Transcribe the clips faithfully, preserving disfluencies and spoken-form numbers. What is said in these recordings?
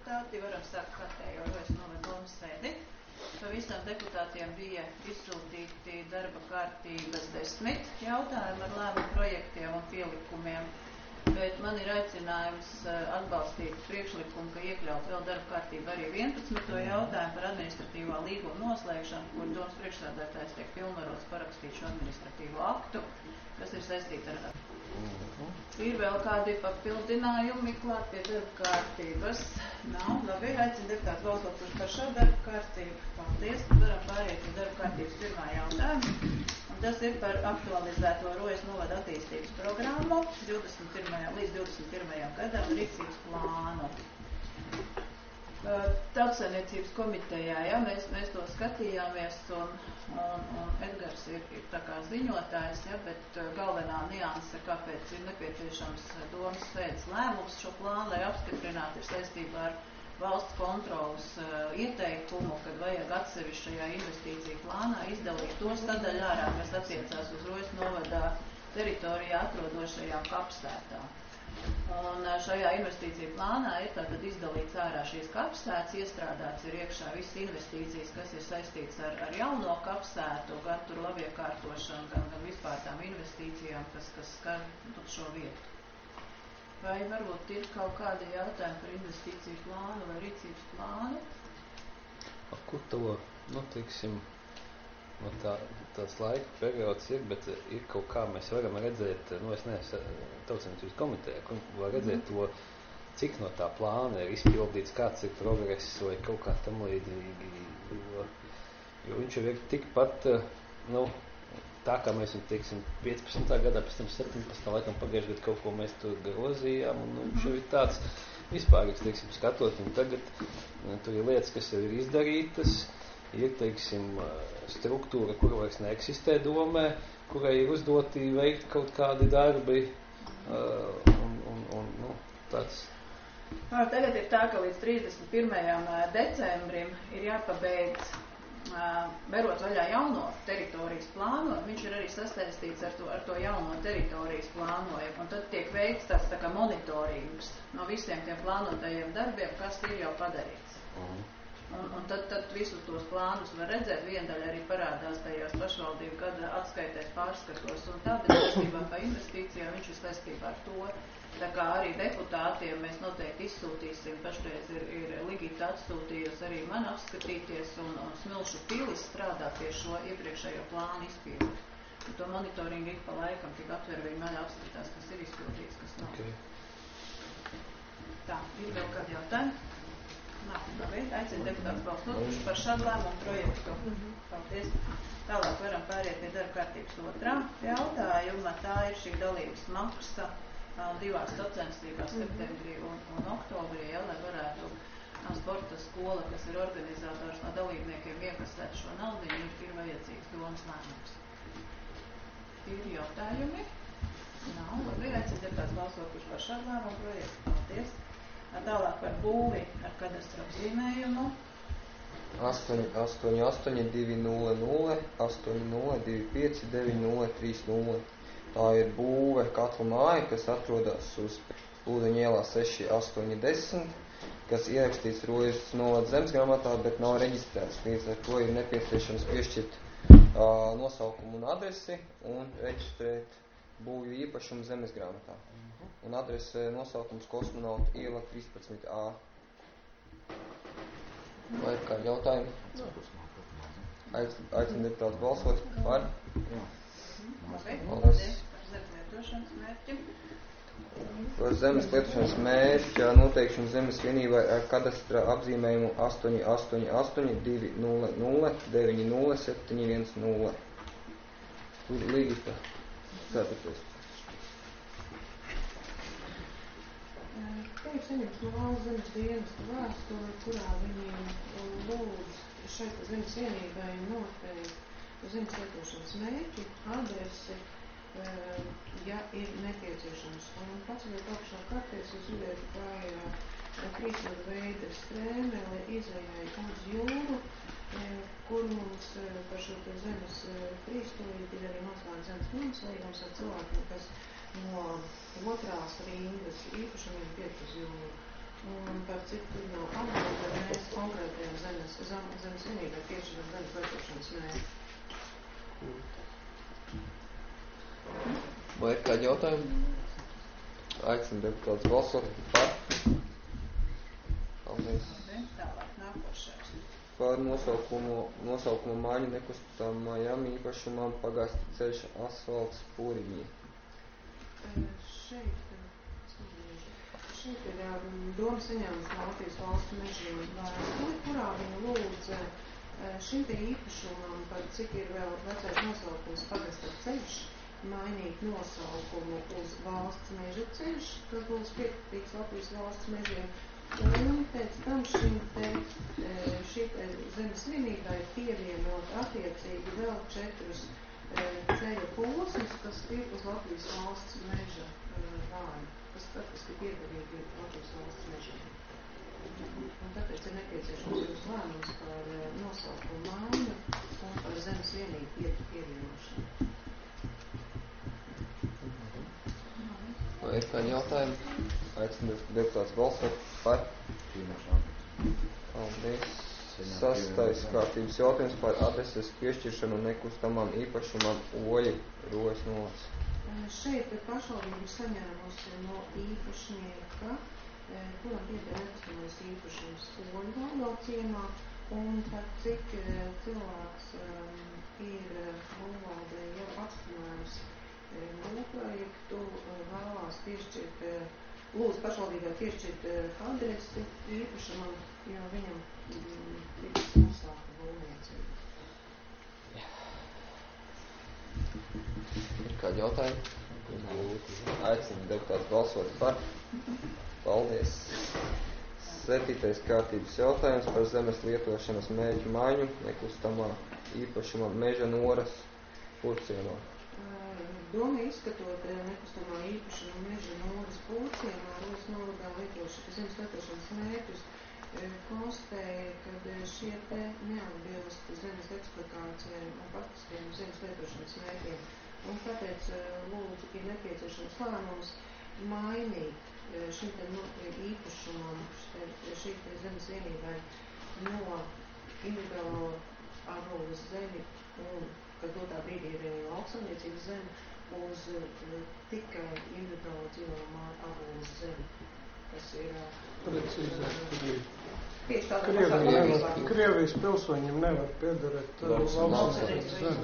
deputāti, varam sākt kārtējo Rojas novada domas sēdi. Pavisam deputātiem bija izsūtīti darba kārtības desmit jautājumi ar lēmumu projektiem un pielikumiem, bet man ir aicinājums atbalstīt priekšlikumu, ka iekļaut vēl darba kārtību arī vienpadsmito jautājumu par administratīvā līguma noslēgšanu, kur domas priekšsēdētājs tiek pilnvarots parakstīt šo administratīvo aktu, kas ir saistīta ar. Ir vēl kādi papildinājumi klāt pie darba kārtības? Nav, labi, aicinu deputātu balsot par šo darba kārtību. Paldies, varam pāriet pie darba kārtības pirmā jautājuma. Un tas ir par aktualizēto Rojas novada attīstības programmu divdesmit pirmajam līdz divdesmit pirmajam gadam rīcības plānu. Tautsaimniecības komitejā, ja, mēs, mēs to skatījāmies un, un, un Edgars ir, ir tā kā ziņotājs, ja, bet galvenā nianse, kāpēc ir nepieciešams domas sēdes lēmums šo plānu, lai apstiprinātu, ir saistībā ar valsts kontrolas uh, ieteikumu, kad vajag atsevišķajā investīciju plānā izdalīt to sadaļu ārā, kas attiecās uz Rojas novadā teritorijā atrodošajām kapsētām. Un šajā investīciju plānā ir tātad izdalīts ārā šīs kapsētas, iestrādāts ir iekšā visas investīcijas, kas ir saistīts ar, ar jauno kapsētu, gan tur labiekārtošanu, gan, gan vispār tām investīcijām, kas, kas skar šo vietu. Vai varbūt ir kaut kādi jautājumi par investīciju plānu vai rīcības plānu? A, kur to, nu, teiksim, no tā, tāds laika periods ir, bet ir kaut kā mēs varam redzēt, nu es neesmu Tautsaimniecības komitejā, kur var redzēt to, cik no tā plāna ir izpildīts, kāds ir progress vai kaut kā tam līdzīgi, jo, jo viņš ir tikpat, nu, tā kā mēs, teiksim, piecpadsmitā gadā, pēc tam septiņpadsmitā laikam pagājušajā gadā kaut ko mēs tur grozījām, un nu, viņš ir tāds vispārīgs, teiksim, skatot, un tagad nu, tur ir lietas, kas jau ir izdarītas, ir, teiksim, struktūra, kura vairs neeksistē domē, kurai ir uzdoti veikt kaut kādi darbi, uh, un, un, un, nu, tāds. Nā, tagad ir tā, ka līdz trīsdesmit pirmajam decembrim ir jāpabeidz, uh, berot vaļā jauno teritorijas plānu, viņš ir arī sasaistīts ar to, ar to jauno teritorijas plānojumu, un tad tiek veikts tāds tā kā monitorings no visiem tiem plānotajiem darbiem, kas ir jau padarīts. Uh-huh. Un, un tad, tad visus tos plānus var redzēt, viena daļa arī parādās tajās pašvaldību gada atskaitēs pārskatos, un tā, bet saistībā par investīcijām viņš ir saistībā ar to. Tā kā arī deputātiem mēs noteikti izsūtīsim, pašreiz ir, ir Ligita atsūtījusi arī man apskatīties, un, un Smilšu pilis strādā pie šo iepriekšējo plānu izpildi. Un to monitoringu ik pa laikam tik atver viņi man apskatās, kas ir izpildīts, kas nav. Okay. Tā, ir vēl kādi jautājumi? Nā, labi, aicinu deputātus balsot par šādu lēmumu projektu. Paldies. Tālāk varam pāriet pie darba kārtības otrā jautājuma. Tā ir šī dalības maksa divās sacensībās septembrī un, un oktobrī, ja, lai varētu sporta skola, kas ir organizators no dalībniekiem iekasēt šo naudu, ir, ir vajadzīgs domas lēmums. Ir jautājumi? Nav, labi, aicinu deputātus balsot par šādu lēmumu projektu. Paldies. Tālāk par būvi ar kadastru apzīmējumu. astoņi astoņi astoņi divi nulle nulle astoņi nulle divi pieci deviņi nulle trīs nulle. Tā ir būve katla māja, kas atrodas uz Ūdeņu ielā seši astoņi desmit, kas ierakstīts Rojas novada zemesgrāmatā, bet nav reģistrēts. Līdz ar to ir nepieciešams piešķirt uh, nosaukumu un adresi un reģistrēt būvju īpašumu zemesgrāmatā. Un adrese nosaukums Kosmonauta iela trīspadsmit A. Vai ir kādi jautājumi? Aicinu deputātus balsot par. Paldies par zemes lietošanas mērķi. Par zemes lietošanas mērķa noteikšanu zemes vienībai ar kadastra apzīmējumu astoņi astoņi astoņi divi nulle nulle deviņi nulle septiņi viens nulle. Ligita. Ceturtais. Te ir saņemts no valsts zemes dienesta vēstuli, kurā viņi lūdz šeit zemes vienībai noteikt zemes lietošanas mērķi, adresi, ja ir nepieciešams. Un paceļot augšā kartēs, jūs redzēt klājā trīsmēr veida strēmeli izējai uz jūru, kur mums par šo te zemes trīstūri ir arī mazlāk zemes noslīgums ar cilvēkiem, kas no otrās rindas īpašumiem piet uz jūru. un par cik tur nav atbilde, mēs konkrētajām zemes, zem, zemes vienībai piešķiram zemes lietošanas mērķi. Vai ir kādi jautājumi? Aicinu deputātus balsot par. Paldies. Tālāk nākošais. Par nosaukumu, nosaukumu maiņu nekustamajam īpašumam pagasta ceļš asfalts pūriņi. Šeit, šeit ir doma saņēmusi no Latvijas valsts mežiem vēstuli, kurā viņa lūdz šim te īpašumam, par cik ir vēl vecais nosaukums pagasta ceļš, mainīt nosaukumu uz valsts meža ceļš, kas būs piekritīgs Latvijas valsts mežiem. Un pēc tam šim te, šī te zemes vienībai pievienot attiecīgi vēl četrus ceļa posmus, kas ir uz Latvijas valsts meža vārdu, kas faktiski piederīgi Latvijas valsts mežiem. Un tāpēc ir nepieciešams jūs lēmums par nosaukumu maiņu un par zemes vienību pievienošanu. Vai ir kādi jautājumi? Aicinu deputātus balsot par. Paldies. Sastais kārtības jautājums par adreses piešķiršanu nekustamam īpašumam Oļi Rojas novads. Šeit pašvaldība saņēmusi no īpašnieka, kuram pieder nekustamais īpašums Oļu valdā ciemā, un par cik cilvēks ir būvvaldē jau apstiprinājums būvprojektu, vēlās piešķirt, lūdzu pašvaldībai piešķirt adresi īpašumam, jo viņam tiks uzsākta būvniecība. Ir kādi jautājumi? Aicinu deputātus balsot par. Paldies. Septītais kārtības jautājums par zemes lietošanas mērķu maiņu nekustamā īpašuma meža noras Purciemā. Doma izskatot nekustamā īpašuma meža noras Purciemā, Rūs novadā lietošanas zemes lietošanas mērķus, konstatēja, ka šie te neatbilst zemes eksploatācijai un faktiskiem zemes lietošanas mērķiem. Un tāpēc lūdzu ir nepieciešams lēmums mainīt šim te no, īpašumam, šī te zemes vienībai no individuālo ārvaldes zemi un, kad dotā brīdī ir lauksaimniecības zemi, uz tikai individuālo dzīvojamā ārvaldes zemi, kas ir tieši tādā pašā kārtībā. Krievijas pilsoņiem nevar piederēt lauksaimniecības zemi.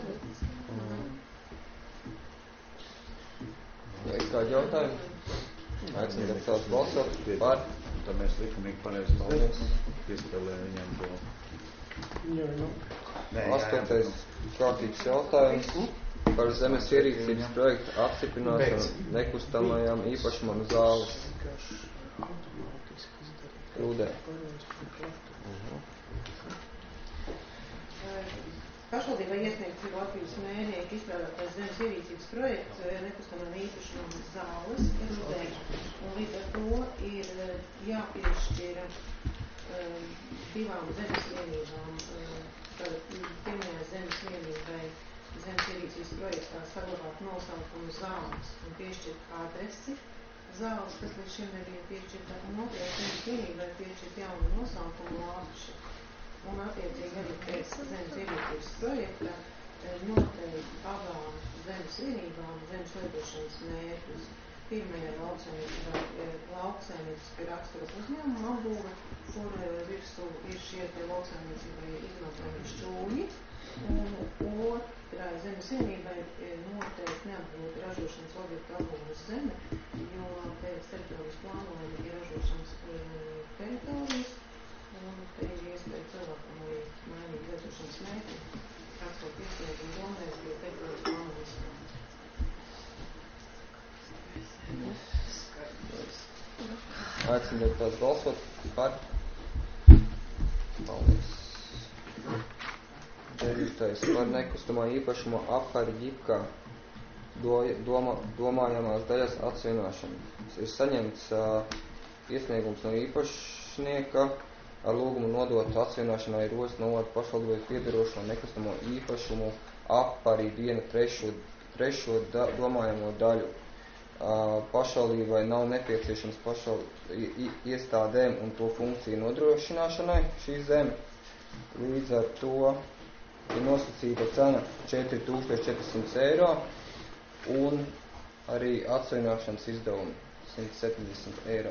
Vai ir kādi jautājumi? Aicinu deputātus balsot par. Tad mēs likumīgi pareizi paldies. Piespēlē viņam to. Jā, nu. Astotais kārtības jautājums par zemes ierīcības projektu apstiprināšanu nekustamajām īpašumam zāles Rūdē. Pašvaldībai iesniegts ir Latvijas mērnieki izstrādātais zemes ierīcības projekts nekustamajām īpašumam zāles Rūdē. Un līdz ar to ir jāpiešķira divām zemes vienībām. Pirmajā zemes vienībai zemes ierīcības projektā saglabāt nosaukumu zāles un piešķirt adresi zāles, kas līdz šim nebija piešķirta, un otrajā zemes vienībai piešķirt jaunu nosaukumu lapši. Un attiecīgi arī pēc zemes ierīcības projekta noteikti abām zemes vienībām zemes lietošanas mērķus. Pirmajā lauksaimnieciska rakstura uzņēmuma apbūve, kur virsū ir šie te lauksaimniecībai izmantojami šķūņi, un otrai zemes vienībai noteikti neapbūt ražošanas objektu apbūves zeme, jo pēc teritorijas plānojuma ir ražošanas teritorijas, un te ir iespēja cilvēkam arī mainīt lietošanas mērķi, rakstot iesniegumu domēs pie teritorijas plānojuma izstrādes. Aicinu deputātus balsot par. Paldies. Devītais par nekustamā īpašuma apharģika doma, domājamās daļas atsevienošanu. Ir saņemts uh, iesniegums no īpašnieka ar lūgumu nodot atsevienošanai Rozes novada pašvaldībai piederošo nekustamo īpašumu apari vienu trešo, trešo da, domājamo daļu. pašvaldībai nav nepieciešams pašvaldību iestādēm un to funkciju nodrošināšanai šī zeme. Līdz ar to ir nosacīta cena četri tūkstoši četri simti eiro un arī atsaļināšanas izdevumi simt septiņdesmit eiro.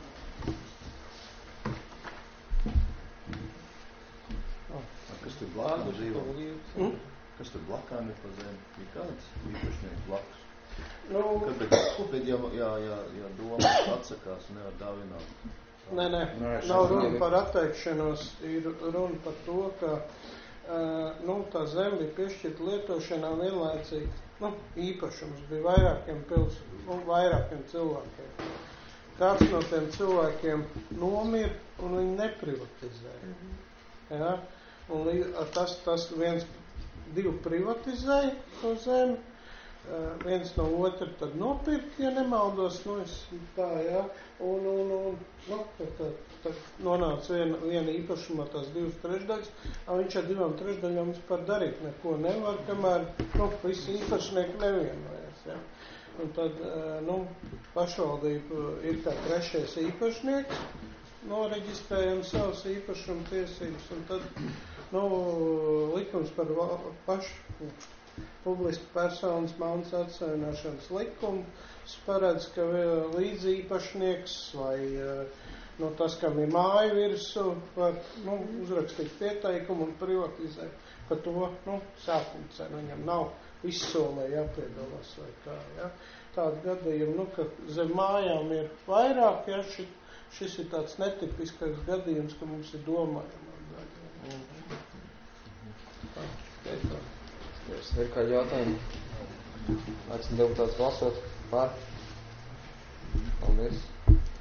Kas tur blakām dzīvo? Mm? Kas tur blakām ir pa zemi? Ir kāds īpašnieks blakus? Nu, Kad, bet, bet ja, ja, ja, ja doma atsakās un nevar dāvināt? nē, nē, Nē, nav šis runa ir- par atteikšanos, ir runa par to, ka uh, nu, tā zeme bija piešķirta lietošanā vienlaicīgi. Nu, īpašums bija vairākiem pils, nu, vairākiem cilvēkiem. Kāds no tiem cilvēkiem nomir un viņi neprivatizēja. Ja? Un tas, tas viens, divi privatizēja to zemi, uh, viens no otra tad nopirkt, ja nemaldos, nu es tā, ja, un, un, un, nu, tad, tad, tad nonāca viena, viena īpašumā tās divas trešdaļas, un viņš ar divām trešdaļām vispār darīt neko nevar, kamēr, nu, visi īpašnieki nevienojas, ja. Un tad, uh, nu, pašvaldība ir kā trešais īpašnieks, noreģistrējam savas īpašuma tiesības, un tad, nu, likums par pašu publisku personas mantas atsaļināšanas likumu paredz, ka līdzīpašnieks vai, nu, tas, kam ir māja virsu, var, nu, uzrakstīt pieteikumu un privatizēt par to, nu, sākuma cenu. Viņam nav izsolē jāpiedalās vai kā, ja. Tāda gadījuma, nu, ka zem mājām ir vairāk, ja, šit, šis ir tāds netipiskāks gadījums, ka mums ir domājama daļa. Tā, tā. Ir kādi jautājumi? Aicinu deputātus balsot par. Paldies.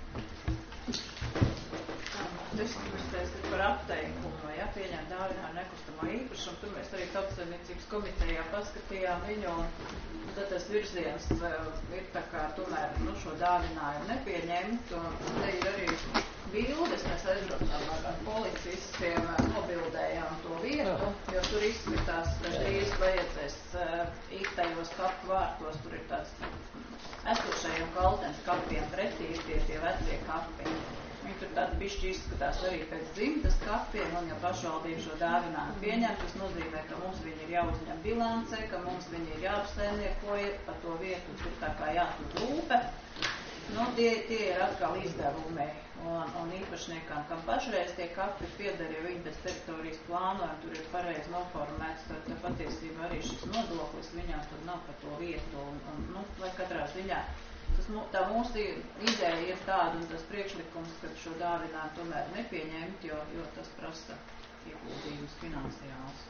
Diskutēs par atteikumu, ja pieņem dāvinājumu nekustamā īpašumu. Tur mēs arī Tautsaimniecības komitejā paskatījām viņu, un tad tas virziens ir tā kā tomēr, nu, šo dāvinājumu nepieņemt. Un te ir arī bildes, mēs aizbraucām ar policistiem, nobildējām to vietu, jo tur izskatās, ka drīz vajadzēs īktajos kapu vārtos, tur ir tāds esošajiem kaltens kapiem pretī ir tie, tie vecie kapi. Viņi tur tādi bišķi izskatās arī pēc dzimtas kapiem, un ja pašvaldība šo dāvinājumu pieņem, tas nozīmē, ka mums viņi ir jāuzņem bilancē, ka mums viņi ir jāapsaimniekoja pa to vietu, tur tā kā jātur rūpe. Nu, tie, tie ir atkal izdevumi, un, un īpašniekām, kam pašreiz tie kapi pieder, ja viņi pēc teritorijas plānojumi, tur ir pareizi noformēts, tad, tad patiesībā arī šis nodoklis viņām tur nav par to vietu, un, un nu, lai katrā ziņā. Tas, tā mūsu ideja ir tāda, un tas priekšlikums, ka šo dāvinājumu tomēr nepieņemt, jo, jo tas prasa ieguldījumus finansiāls.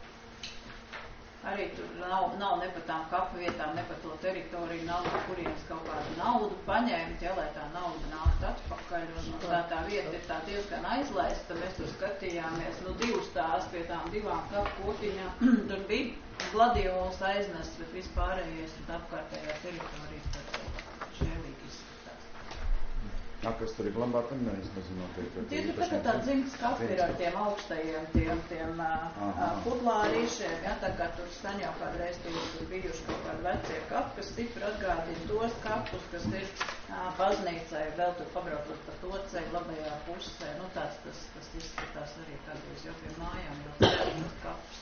Arī tur nav, nav ne par tām kapu vietām, ne par to teritoriju, nav no kurienes kaut kādu naudu paņemt, ja, lai tā nauda nākt atpakaļ. Un, un tā, tā vieta ir tā diezgan aizlaista. Mēs tur skatījāmies, nu, divas tās pie tām divām kapu kotiņām. Tur bija gladiols aiznests, bet vispārējais un apkārtējā teritorijas tad šēlīgi izskatās. Nā, kas tur ir glabāt, es nezinu noteikti. Tie tur tagad tā dzimtas kapi ir ar tiem augstajiem, tiem, tiem putlārīšiem, ja, tā kā tur sen jau kādreiz tur bijuši kaut kādi vecie kapi, kas stipri atgādina tos kapus, kas ir baznīcai, vēl tur pabraukot pa to ceļu labajā pusē, nu tāds tas, tas izskatās arī kādreiz jau pie mājām, jau tas kapus.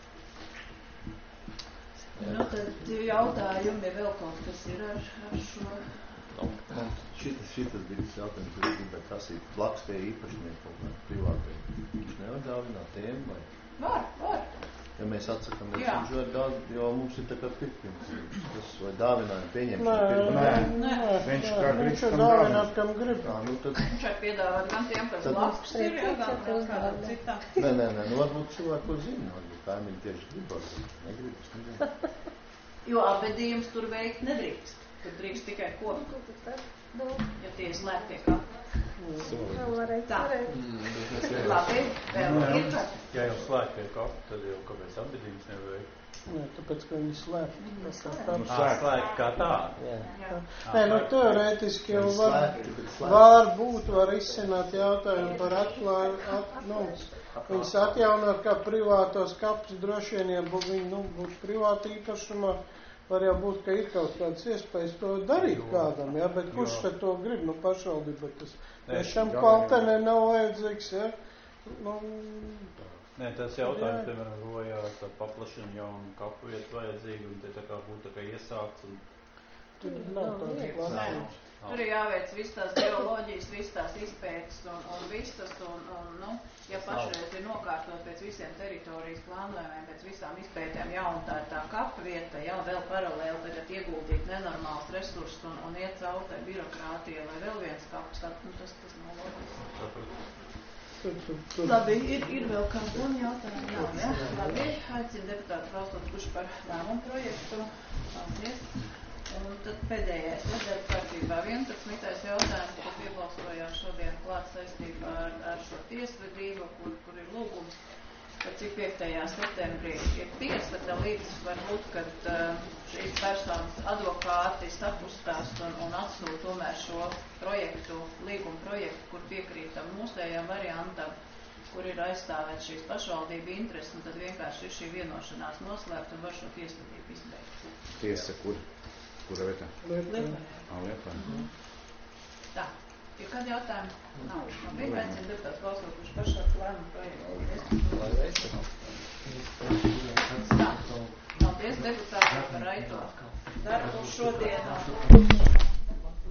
Nu, tad jautājumi vēl kaut kas ir ar, ar šo. Šitas, šitas bija tas jautājums, kur es gribētu prasīt blakus tie īpašnieki kaut kādi privātie. Viņš nevar dāvināt tiem vai? Var, var. Ja mēs atsakam, viņš var dāvināt, jo mums ir tā kā pirkums. Tas vai dāvinājumu pieņemšana Nē, pirkums. nē, nē, Viņš nē, kā grib, viņš var kam dāvināt, kam grib. Jā, nu tad... Viņš var piedāvāt gan tiem, kas Tad- blakus ir, ja, gan gan kādam citam. Nē, nē, nē, nu varbūt cilvēku to zina, varbūt kaimiņi tieši gribas. Negribas, nezinu. Jo apbedījums tur veikt nedrīkst. Tur drīkst tikai kopu, ja tie ir slēgtie kapi. Tā. Labi, vēl ir kas? Ja jau slēgtie kapi, tad jau kāpēc apbedījums nevajag? Nē, tāpēc, ka viņi slēp. Viņi slēp. Nu, slēgt kā tā. Jā. Jā. Nē, nu teorētiski jau Viņi var, slēgti, bet slēgti. var būt, var izsināt jautājumu par atklāju, at, nu, viņas atjaunot kā privātos kapus, droši vien, ja bū, viņi, nu, būs privāti īpašumā, var jau būt, ka ir kaut kādas iespējas to darīt jo. Kādam, ja, bet kurš tad to grib, nu pašvaldība, tas tiešām kaltenē nav vajadzīgs, ja. Nu, Nē, tas jautājums, piemēram, rojā, tā paplašina jaunu kapu vietu vajadzīgi, un te tā kā būtu tā kā iesākts, un tur nav tāds plašums. Tur ir jāveic viss tās geoloģijas, viss tās izpētes un, un viss tas, un, un, nu, ja pašreiz ir nokārtot pēc visiem teritorijas plānojumiem, pēc visām izpētēm, jā, un tā ir tā kapa vieta, jā, vēl paralēli tagad ieguldīt nenormāls resursus un, un iet caur tai birokrātija, lai vēl viens kaps, tad, nu, tas, tas nav loģiski. Tur, tur, tur. Labi, ir, ir vēl kāds un jautājumi, nav, ja? Labi, aicinu deputātu balsot, kurš par lēmumu projektu. Paldies. Un tad pēdējais, ja, darba kārtībā vienpadsmitais jautājums, ko piebalsojām šodien klāt saistībā ar, ar šo tiesvedību, kur, kur ir lūgums, ka cik piektajā septembrī ir tiesata līdz varbūt, kad uh, šīs personas advokāti sapustās un, un atsūt tomēr šo projektu, līgumu projektu, kur piekrītam mūsējām variantam, kur ir aizstāvēt šīs pašvaldību intereses, un tad vienkārši ir šī vienošanās noslēgt un var šo tiesvedību izbeigt. Tiesa, kur? Kura vietā? Lietuvā. Ā, Lietuvā. Mhm. Tā. Ir kādi jautājumi? Nav. Man bija aicina deputāts balsot, kurš pašāds lēmumu projektu. Lai veicam. Tā. Paldies deputātiem par raito darbu šodien.